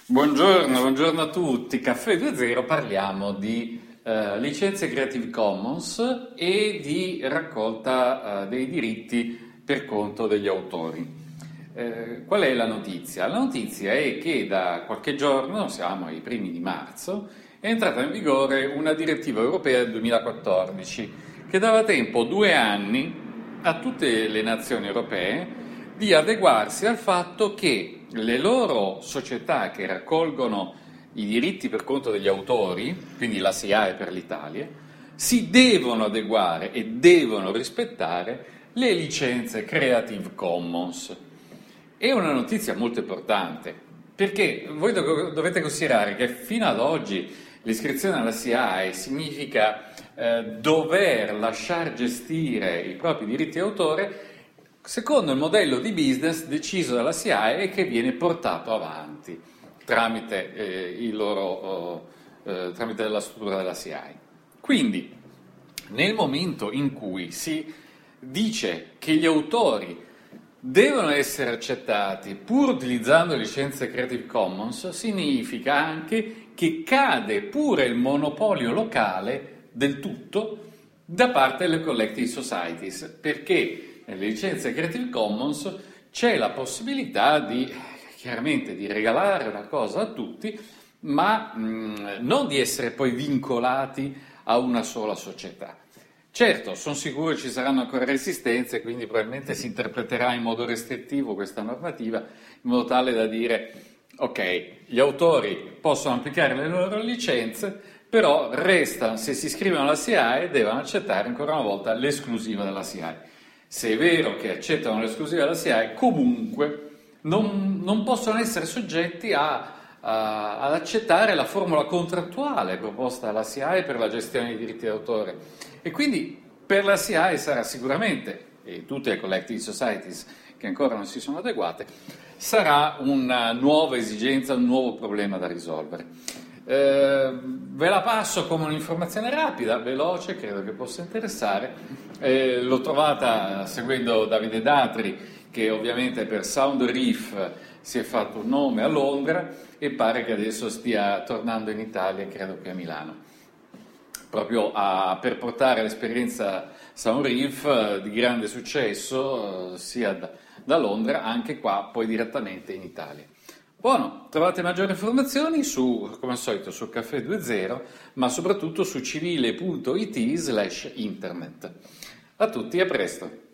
Buongiorno a tutti. Caffè 2.0 parliamo di licenze Creative Commons e di raccolta dei diritti per conto degli autori. Qual è la notizia? La notizia è che da qualche giorno, siamo ai primi di marzo, è entrata in vigore una direttiva europea del 2014 che dava tempo 2 anni a tutte le nazioni europee di adeguarsi al fatto che le loro società che raccolgono i diritti per conto degli autori, quindi la SIAE per l'Italia, si devono adeguare e devono rispettare le licenze Creative Commons. È una notizia molto importante, perché voi dovete considerare che fino ad oggi l'iscrizione alla SIAE significa dover lasciar gestire i propri diritti d'autore secondo il modello di business deciso dalla SIAE e che viene portato avanti tramite tramite la struttura della SIAE. Quindi, nel momento in cui si dice che gli autori devono essere accettati pur utilizzando licenze Creative Commons, significa anche che cade pure il monopolio locale del tutto da parte delle collective societies, perché nelle licenze Creative Commons c'è la possibilità chiaramente di regalare una cosa a tutti, ma non di essere poi vincolati a una sola società. Certo, sono sicuro che ci saranno ancora resistenze, quindi probabilmente si interpreterà in modo restrittivo questa normativa, in modo tale da dire, ok, gli autori possono applicare le loro licenze, però resta, se si iscrivono alla SIAE, devono accettare ancora una volta l'esclusiva della SIAE. Se è vero che accettano l'esclusiva della SIAE, comunque non possono essere soggetti ad accettare la formula contrattuale proposta dalla SIAE per la gestione dei diritti d'autore. E quindi per la SIAE sarà sicuramente, e tutte le collective societies che ancora non si sono adeguate, sarà una nuova esigenza, un nuovo problema da risolvere. Ve la passo come un'informazione rapida, veloce, credo che possa interessare. L'ho trovata seguendo Davide Datri, che ovviamente per Sound Reef si è fatto un nome a Londra e pare che adesso stia tornando in Italia, credo che a Milano, proprio per portare l'esperienza Sound Reef di grande successo sia da Londra anche qua, poi direttamente in Italia. Buono, trovate maggiori informazioni come al solito su Caffè 2.0, ma soprattutto su civile.it/internet. A tutti, a presto!